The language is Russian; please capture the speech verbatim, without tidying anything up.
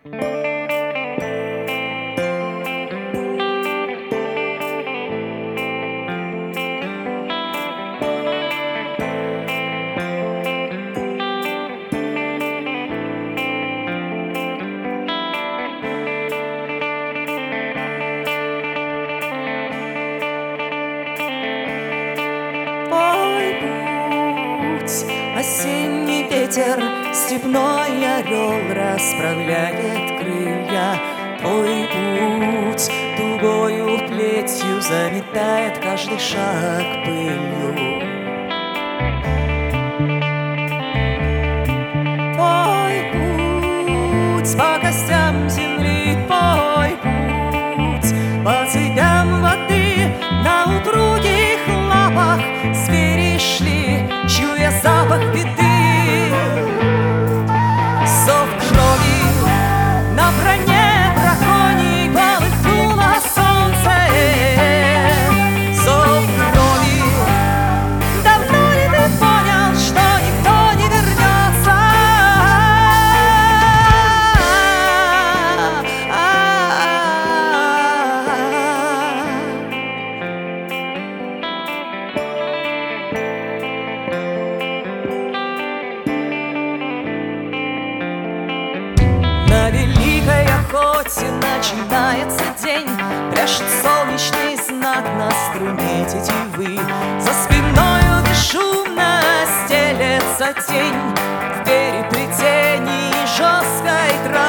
Осенний ветер, степной орел расправляет крылья. Твой путь тугою плетью заметает каждый шаг пылью. Твой путь по костям земли, твой путь по цепям воды. На упругих лапах звери шли, чуя запах беды. Зов крови на броне драконьей полыхнуло солнце. Зов крови, давно ли ты понял, что никто не вернется? На великой охоте начинается день, пляшет солнечный знак на струне тетивы. За спиною бесшумно стелется тень в переплетении жесткой травы.